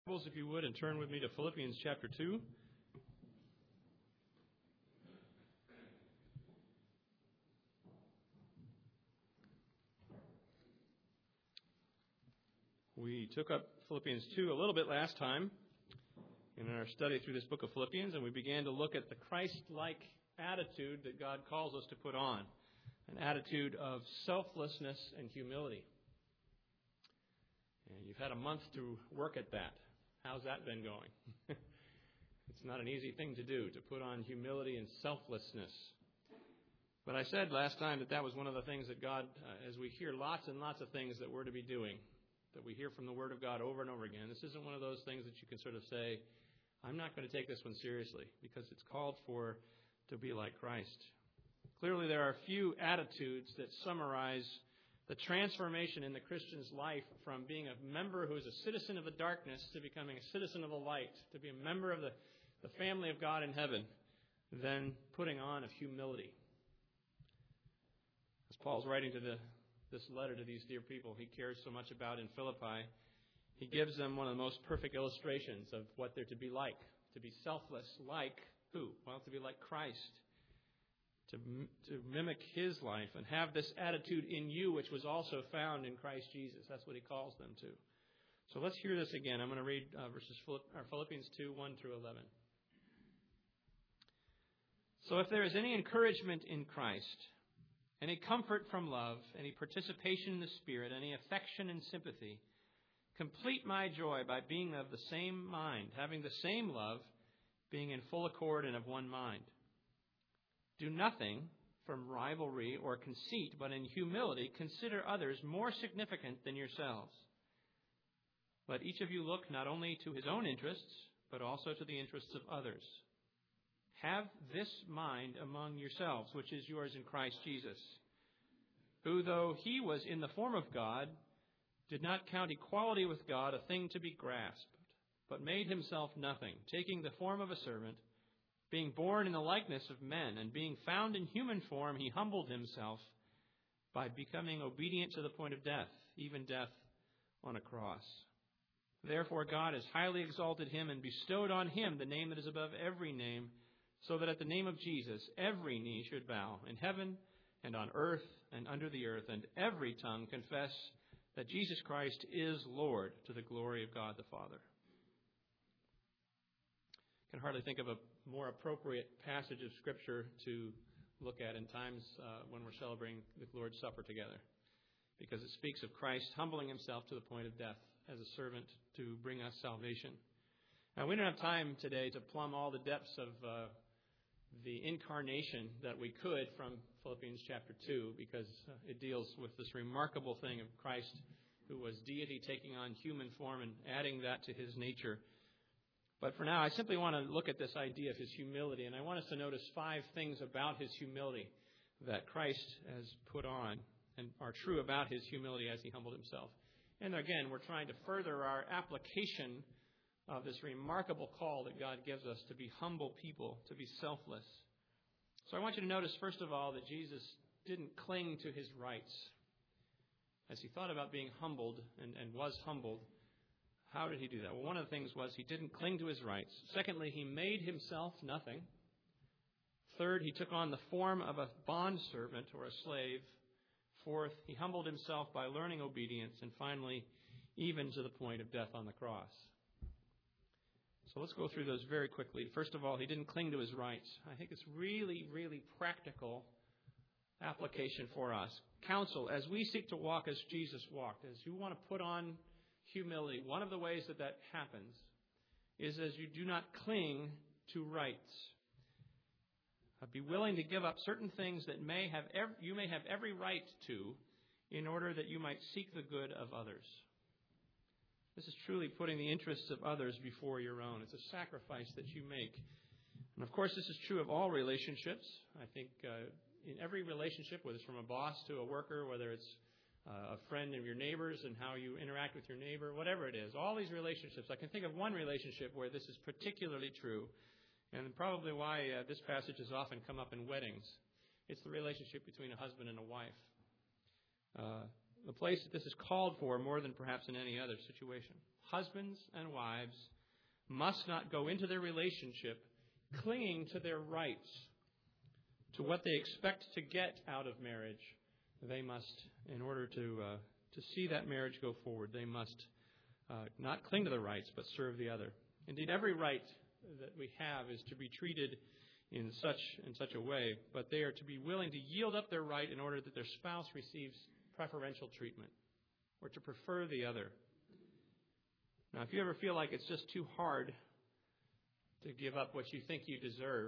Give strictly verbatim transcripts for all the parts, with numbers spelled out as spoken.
If you would, and turn with me to Philippians chapter two. We took up Philippians two a little bit last time in our study through this book of Philippians, and we began to look at the Christ-like attitude that God calls us to put on, an attitude of selflessness and humility. And you've had a month to work at that. How's that been going? It's not an easy thing to do, to put on humility and selflessness. But I said last time that that was one of the things that God, uh, as we hear lots and lots of things that we're to be doing, that we hear from the Word of God over and over again, this isn't one of those things that you can sort of say, I'm not going to take this one seriously, because it's called for to be like Christ. Clearly there are few attitudes that summarize the transformation in the Christian's life from being a member who is a citizen of the darkness to becoming a citizen of the light, to be a member of the, the family of God in heaven, than putting on of humility. As Paul's writing to the, this letter to these dear people he cares so much about in Philippi, he gives them one of the most perfect illustrations of what they're to be like, to be selfless like who? Well, to be like Christ. To, to mimic his life and have this attitude in you, which was also found in Christ Jesus. That's what he calls them to. So let's hear this again. I'm going to read uh, verses Philippians two, one through eleven. So if there is any encouragement in Christ, any comfort from love, any participation in the Spirit, any affection and sympathy, complete my joy by being of the same mind, having the same love, being in full accord and of one mind. Do nothing from rivalry or conceit, but in humility consider others more significant than yourselves. Let each of you look not only to his own interests, but also to the interests of others. Have this mind among yourselves, which is yours in Christ Jesus, who, though he was in the form of God, did not count equality with God a thing to be grasped, but made himself nothing, taking the form of a servant, being born in the likeness of men, and being found in human form, he humbled himself by becoming obedient to the point of death, even death on a cross. Therefore God has highly exalted him and bestowed on him the name that is above every name, so that at the name of Jesus every knee should bow, in heaven and on earth and under the earth, and every tongue confess that Jesus Christ is Lord, to the glory of God the Father. I can hardly think of a more appropriate passage of Scripture to look at in times uh, when we're celebrating the Lord's Supper together, because it speaks of Christ humbling himself to the point of death as a servant to bring us salvation. Now, we don't have time today to plumb all the depths of uh, the incarnation that we could from Philippians chapter two, because uh, it deals with this remarkable thing of Christ, who was deity taking on human form and adding that to his nature. But for now, I simply want to look at this idea of his humility, and I want us to notice five things about his humility that Christ has put on and are true about his humility as he humbled himself. And again, we're trying to further our application of this remarkable call that God gives us to be humble people, to be selfless. So I want you to notice, first of all, that Jesus didn't cling to his rights. As he thought about being humbled and, and was humbled, how did he do that? Well, one of the things was he didn't cling to his rights. Secondly, he made himself nothing. Third, he took on the form of a bondservant or a slave. Fourth, he humbled himself by learning obedience. And finally, even to the point of death on the cross. So let's go through those very quickly. First of all, he didn't cling to his rights. I think it's really, really practical application for us. Counsel, as we seek to walk as Jesus walked, as you want to put on humility, one of the ways that that happens is as you do not cling to rights. Uh, be willing to give up certain things that may have ev- you may have every right to, in order that you might seek the good of others. This is truly putting the interests of others before your own. It's a sacrifice that you make. And of course, this is true of all relationships. I think uh, in every relationship, whether it's from a boss to a worker, whether it's Uh, a friend of your neighbors and how you interact with your neighbor, whatever it is. All these relationships. I can think of one relationship where this is particularly true, and probably why uh, this passage has often come up in weddings. It's the relationship between a husband and a wife. Uh, the place that this is called for more than perhaps in any other situation. husbands and wives must not go into their relationship clinging to their rights, to what they expect to get out of marriage. They must, in order to uh, to see that marriage go forward, they must uh, not cling to the rights, but serve the other. Indeed, every right that we have is to be treated in such in such a way, but they are to be willing to yield up their right in order that their spouse receives preferential treatment, or to prefer the other. Now, if you ever feel like it's just too hard to give up what you think you deserve,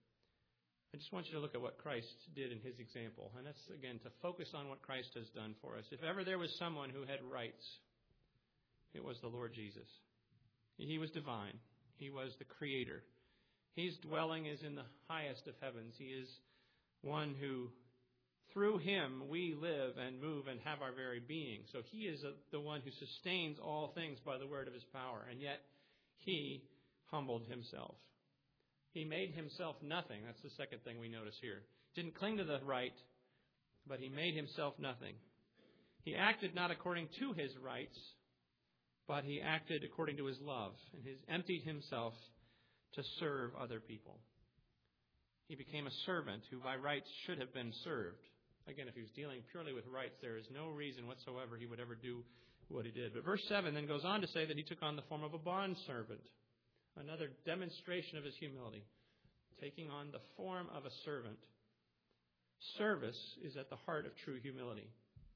I just want you to look at what Christ did in his example. And that's, again, to focus on what Christ has done for us. If ever there was someone who had rights, it was the Lord Jesus. He was divine. He was the Creator. His dwelling is in the highest of heavens. He is one who, through him, we live and move and have our very being. So he is a, the one who sustains all things by the word of his power. And yet, he humbled himself. He made himself nothing. That's the second thing we notice here. Didn't cling to the right, but he made himself nothing. He acted not according to his rights, but he acted according to his love, and he emptied himself to serve other people. He became a servant who by rights should have been served. Again, if he was dealing purely with rights, there is no reason whatsoever he would ever do what he did. But verse seven then goes on to say that he took on the form of a bondservant. Another demonstration of his humility, taking on the form of a servant. Service is at the heart of true humility.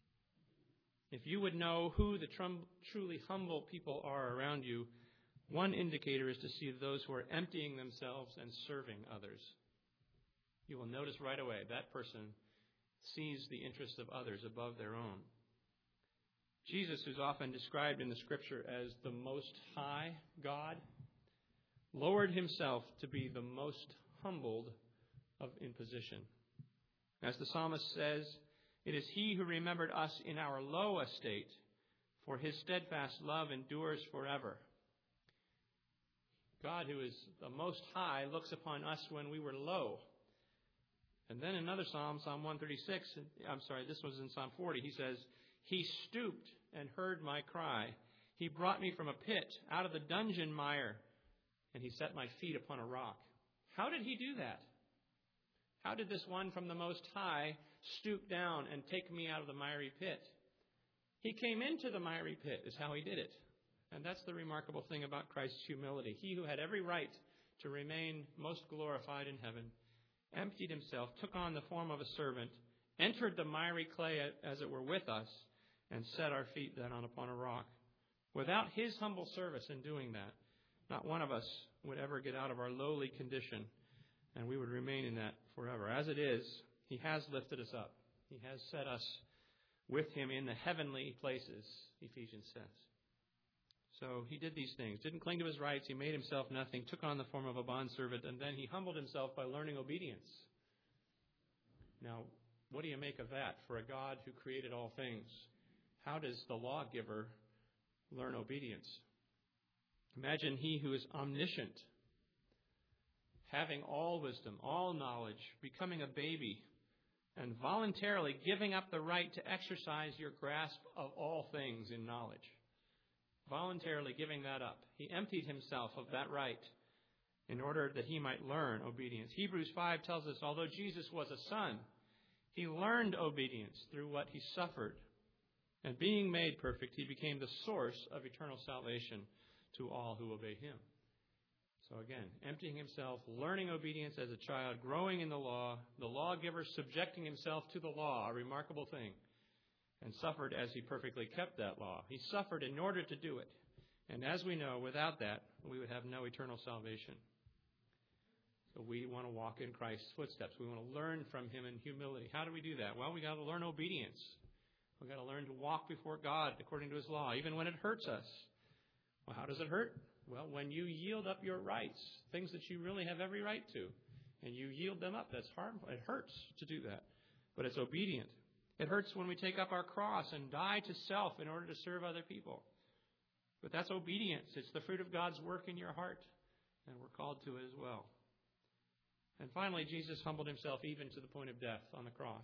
If you would know who the trum- truly humble people are around you, one indicator is to see those who are emptying themselves and serving others. You will notice right away that person sees the interest of others above their own. Jesus, who's often described in the Scripture as the Most High God, lowered himself to be the most humbled of in position. As the psalmist says, it is he who remembered us in our low estate, for his steadfast love endures forever. God, who is the Most High, looks upon us when we were low. And then another psalm, Psalm one thirty-six, I'm sorry, this was in Psalm forty, he says, he stooped and heard my cry. He brought me from a pit, out of the dungeon mire, and he set my feet upon a rock. How did he do that? How did this one from the Most High stoop down and take me out of the miry pit? He came into the miry pit is how he did it. And that's the remarkable thing about Christ's humility. He who had every right to remain most glorified in heaven, emptied himself, took on the form of a servant, entered the miry clay as it were with us, and set our feet then on upon a rock. Without his humble service in doing that, not one of us would ever get out of our lowly condition, and we would remain in that forever. As it is, he has lifted us up. He has set us with him in the heavenly places, Ephesians says. So he did these things. Didn't cling to his rights. He made himself nothing, took on the form of a bondservant, and then he humbled himself by learning obedience. Now, what do you make of that for a God who created all things? How does the lawgiver learn obedience? Imagine he who is omniscient, having all wisdom, all knowledge, becoming a baby, and voluntarily giving up the right to exercise your grasp of all things in knowledge. Voluntarily giving that up. He emptied himself of that right in order that he might learn obedience. Hebrews five tells us, although Jesus was a son, he learned obedience through what he suffered. And being made perfect, he became the source of eternal salvation to all who obey him. So again, emptying himself, learning obedience as a child, growing in the law, the lawgiver subjecting himself to the law, a remarkable thing, and suffered as he perfectly kept that law. He suffered in order to do it. And as we know, without that, we would have no eternal salvation. So we want to walk in Christ's footsteps. We want to learn from him in humility. How do we do that? Well, we got to learn obedience. We've got to learn to walk before God according to his law, even when it hurts us. Well, how does it hurt? Well, when you yield up your rights, things that you really have every right to, and you yield them up, that's harmful. It hurts to do that, but it's obedient. It hurts when we take up our cross and die to self in order to serve other people. But that's obedience. It's the fruit of God's work in your heart, and we're called to it as well. And finally, Jesus humbled himself even to the point of death on the cross.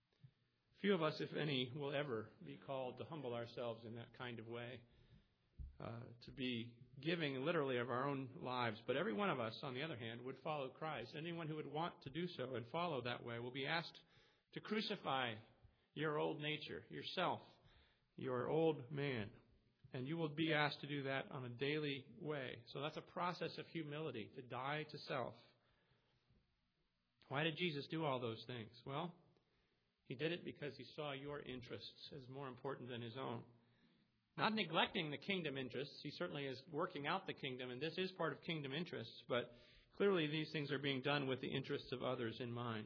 Few of us, if any, will ever be called to humble ourselves in that kind of way. uh, to be giving literally of our own lives. But every one of us, on the other hand, would follow Christ. Anyone who would want to do so and follow that way will be asked to crucify your old nature, yourself, your old man. And you will be asked to do that on a daily way. So that's a process of humility, to die to self. Why did Jesus do all those things? Well, he did it because he saw your interests as more important than his own. Not neglecting the kingdom interests. He certainly is working out the kingdom, and this is part of kingdom interests. But clearly these things are being done with the interests of others in mind.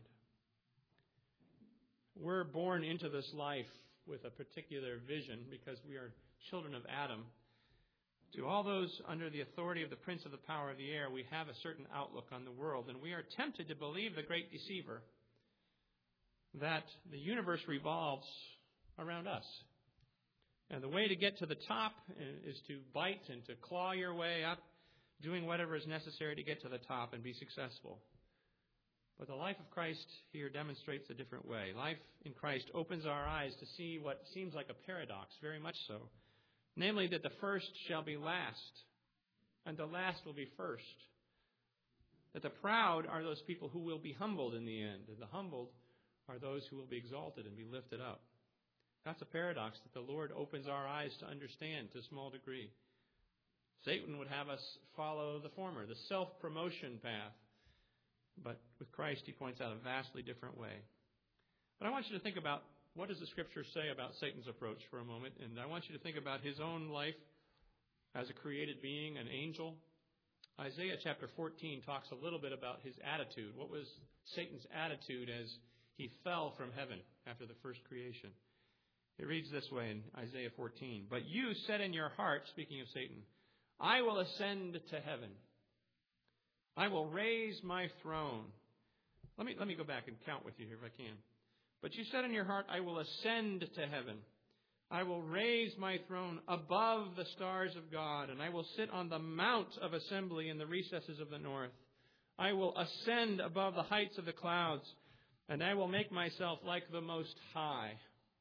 We're born into this life with a particular vision because we are children of Adam. To all those under the authority of the prince of the power of the air, we have a certain outlook on the world, and we are tempted to believe the great deceiver that the universe revolves around us. And the way to get to the top is to bite and to claw your way up, doing whatever is necessary to get to the top and be successful. But the life of Christ here demonstrates a different way. Life in Christ opens our eyes to see what seems like a paradox, very much so. Namely, that the first shall be last, and the last will be first. That the proud are those people who will be humbled in the end, and the humbled are those who will be exalted and be lifted up. That's a paradox that the Lord opens our eyes to understand to a small degree. Satan would have us follow the former, the self-promotion path. But with Christ, he points out a vastly different way. But I want you to think about, what does the Scripture say about Satan's approach for a moment? And I want you to think about his own life as a created being, an angel. Isaiah chapter fourteen talks a little bit about his attitude. What was Satan's attitude as he fell from heaven after the first creation? It reads this way in Isaiah fourteen. But you said in your heart, speaking of Satan, I will ascend to heaven. I will raise my throne. Let me, let me go back and count with you here if I can. But you said in your heart, I will ascend to heaven. I will raise my throne above the stars of God, and I will sit on the mount of assembly in the recesses of the north. I will ascend above the heights of the clouds, and I will make myself like the Most High.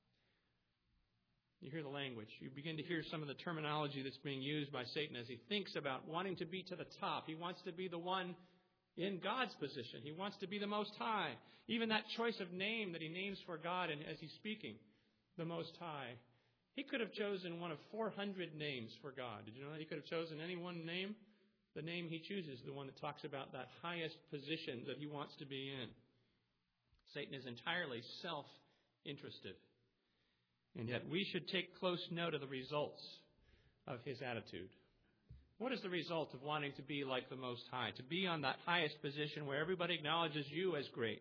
You hear the language. You begin to hear some of the terminology that's being used by Satan as he thinks about wanting to be to the top. He wants to be the one in God's position. He wants to be the Most High. Even that choice of name that he names for God and as he's speaking, the Most High. He could have chosen one of four hundred names for God. Did you know that? He could have chosen any one name. The name he chooses, the one that talks about that highest position that he wants to be in. Satan is entirely self-interested. And yet we should take close note of the results of his attitude. What is the result of wanting to be like the Most High? To be on that highest position where everybody acknowledges you as great.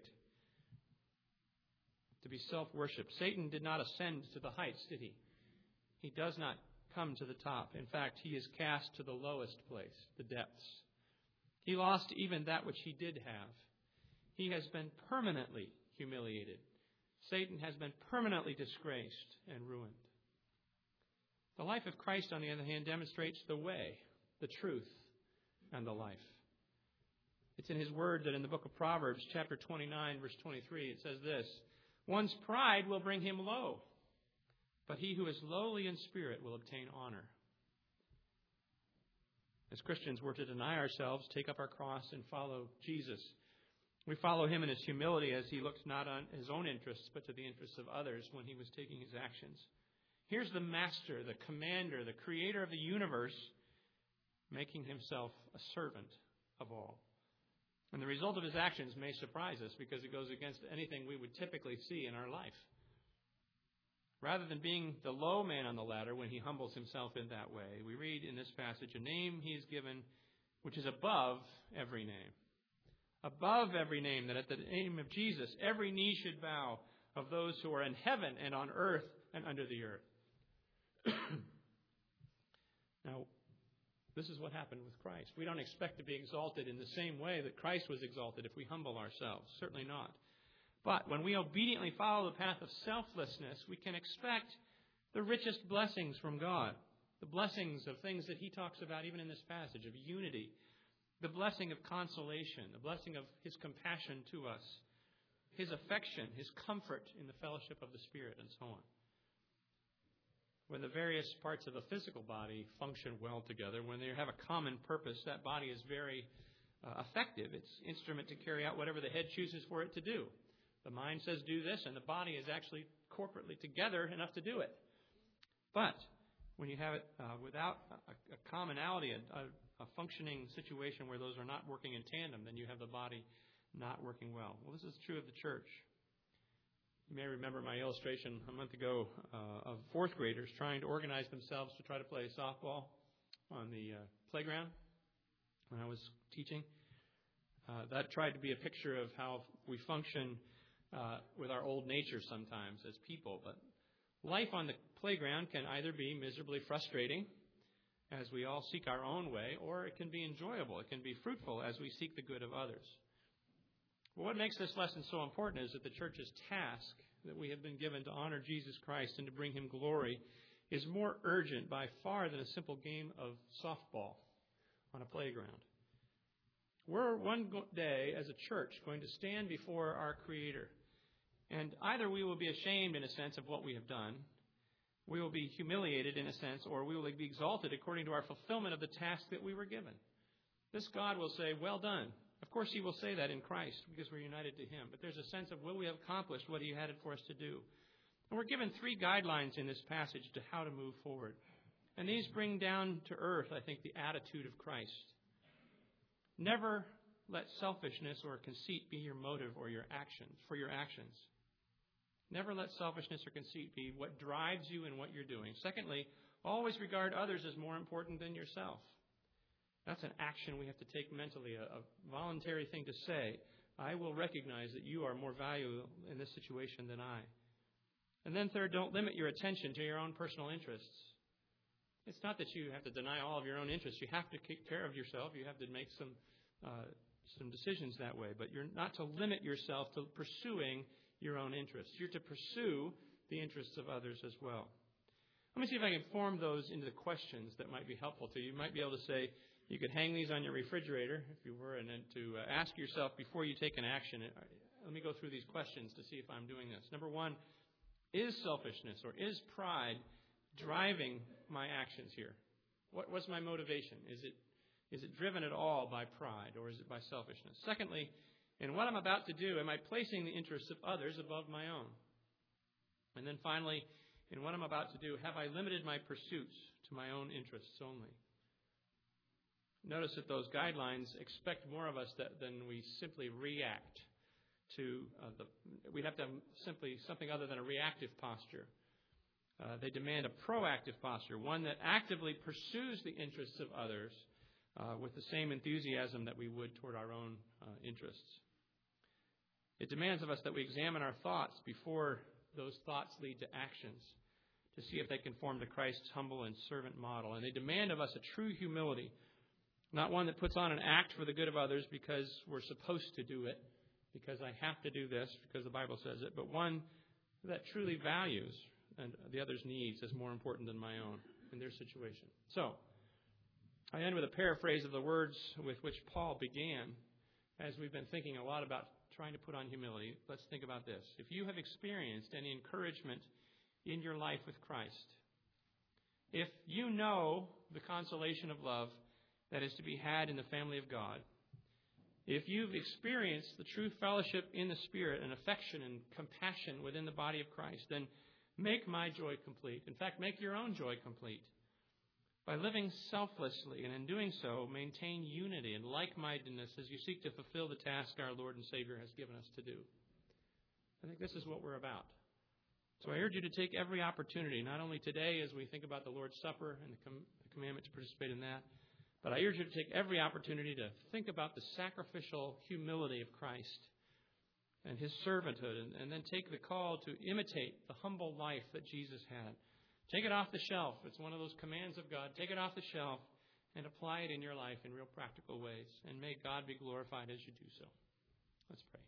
To be self-worshipped. Satan did not ascend to the heights, did he? He does not come to the top. In fact, he is cast to the lowest place, the depths. He lost even that which he did have. He has been permanently humiliated. Satan has been permanently disgraced and ruined. The life of Christ, on the other hand, demonstrates the way, the truth, and the life. It's in his word that in the book of Proverbs, chapter twenty-nine, verse twenty-three, it says this, one's pride will bring him low, but he who is lowly in spirit will obtain honor. As Christians, we're to deny ourselves, take up our cross, and follow Jesus. We follow him in his humility as he looked not on his own interests, but to the interests of others when he was taking his actions. Here's the master, the commander, the creator of the universe, making himself a servant of all. And the result of his actions may surprise us because it goes against anything we would typically see in our life. Rather than being the low man on the ladder when he humbles himself in that way, we read in this passage a name he is given which is above every name. Above every name, that at the name of Jesus, every knee should bow of those who are in heaven and on earth and under the earth. Now, this is what happened with Christ. We don't expect to be exalted in the same way that Christ was exalted if we humble ourselves. Certainly not. But when we obediently follow the path of selflessness, we can expect the richest blessings from God. The blessings of things that he talks about even in this passage, of unity. The blessing of consolation, the blessing of his compassion to us, his affection, his comfort in the fellowship of the Spirit, and so on. when the various parts of a physical body function well together, when they have a common purpose, that body is very uh, effective. It's an instrument to carry out whatever the head chooses for it to do. The mind says do this, and the body is actually corporately together enough to do it. But when you have it uh, without a, a commonality, a, a, a functioning situation where those are not working in tandem, then you have the body not working well. Well, this is true of the church. You may remember my illustration a month ago uh, of fourth graders trying to organize themselves to try to play softball on the uh, playground when I was teaching. Uh, that tried to be a picture of how we function uh, with our old nature sometimes as people. But life on the playground can either be miserably frustrating as we all seek our own way, or it can be enjoyable. It can be fruitful as we seek the good of others. Well, what makes this lesson so important is that the church's task that we have been given to honor Jesus Christ and to bring him glory is more urgent by far than a simple game of softball on a playground. We're one day as a church going to stand before our Creator, and either we will be ashamed in a sense of what we have done, we will be humiliated in a sense, or we will be exalted according to our fulfillment of the task that we were given. This God will say, well done. Of course, he will say that in Christ because we're united to him. But there's a sense of, will we have accomplished what he had for us to do? And we're given three guidelines in this passage to how to move forward. And these bring down to earth, I think, the attitude of Christ. Never let selfishness or conceit be your motive or your actions, for your actions. Never let selfishness or conceit be what drives you in what you're doing. Secondly, always regard others as more important than yourself. That's an action we have to take mentally, a, a voluntary thing to say. I will recognize that you are more valuable in this situation than I. And then third, don't limit your attention to your own personal interests. It's not that you have to deny all of your own interests. You have to take care of yourself. You have to make some uh, some decisions that way. But you're not to limit yourself to pursuing your own interests. You're to pursue the interests of others as well. Let me see if I can form those into questions that might be helpful to you. You might be able to say, you could hang these on your refrigerator, if you were, and then to uh, ask yourself before you take an action. Let me go through these questions to see if I'm doing this. Number one, is selfishness or is pride driving my actions here? What, what's my motivation? Is it is it driven at all by pride or is it by selfishness? Secondly, in what I'm about to do, am I placing the interests of others above my own? And then finally, in what I'm about to do, have I limited my pursuits to my own interests only? Notice that those guidelines expect more of us that, than we simply react to. Uh, the, we have to have simply something other than a reactive posture. Uh, they demand a proactive posture, one that actively pursues the interests of others uh, with the same enthusiasm that we would toward our own uh, interests. It demands of us that we examine our thoughts before those thoughts lead to actions to see if they conform to Christ's humble and servant model. And they demand of us a true humility, not one that puts on an act for the good of others because we're supposed to do it, because I have to do this, because the Bible says it, but one that truly values and the other's needs as more important than my own in their situation. So, I end with a paraphrase of the words with which Paul began as we've been thinking a lot about trying to put on humility. Let's think about this. If you have experienced any encouragement in your life with Christ, if you know the consolation of love that is to be had in the family of God, if you've experienced the true fellowship in the Spirit and affection and compassion within the body of Christ, then make my joy complete. In fact, make your own joy complete by living selflessly, and in doing so, maintain unity and like-mindedness as you seek to fulfill the task our Lord and Savior has given us to do. I think this is what we're about. So I urge you to take every opportunity, not only today as we think about the Lord's Supper and the, com- the commandment to participate in that, but I urge you to take every opportunity to think about the sacrificial humility of Christ and his servanthood, and, and then take the call to imitate the humble life that Jesus had. Take it off the shelf. It's one of those commands of God. Take it off the shelf and apply it in your life in real practical ways. And may God be glorified as you do so. Let's pray.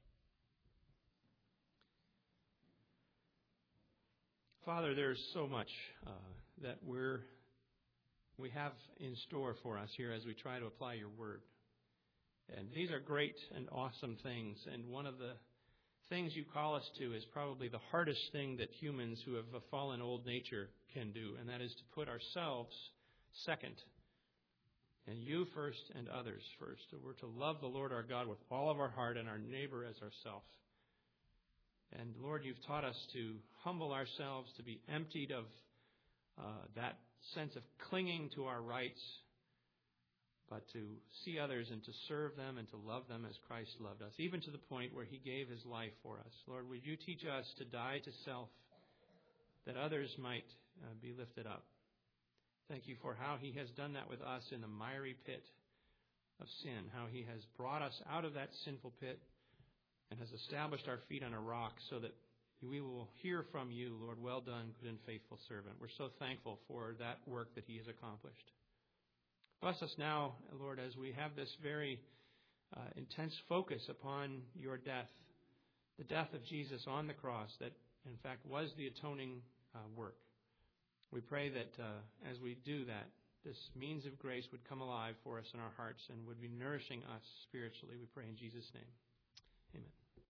Father, there's so much uh, that we're we have in store for us here as we try to apply your word. And these are great and awesome things. And one of the things you call us to is probably the hardest thing that humans who have a fallen old nature can do, and that is to put ourselves second, and you first and others first. So we're to love the Lord our God with all of our heart and our neighbor as ourselves. And Lord, you've taught us to humble ourselves, to be emptied of uh, that sense of clinging to our rights, but to see others and to serve them and to love them as Christ loved us, even to the point where he gave his life for us. Lord, would you teach us to die to self, that others might uh, be lifted up. Thank you for how he has done that with us in the miry pit of sin, how he has brought us out of that sinful pit and has established our feet on a rock so that we will hear from you, Lord, well done, good and faithful servant. We're so thankful for that work that he has accomplished. Bless us now, Lord, as we have this very uh, intense focus upon your death, the death of Jesus on the cross that, in fact, was the atoning uh, work. We pray that uh, as we do that, this means of grace would come alive for us in our hearts and would be nourishing us spiritually. We pray in Jesus' name. Amen.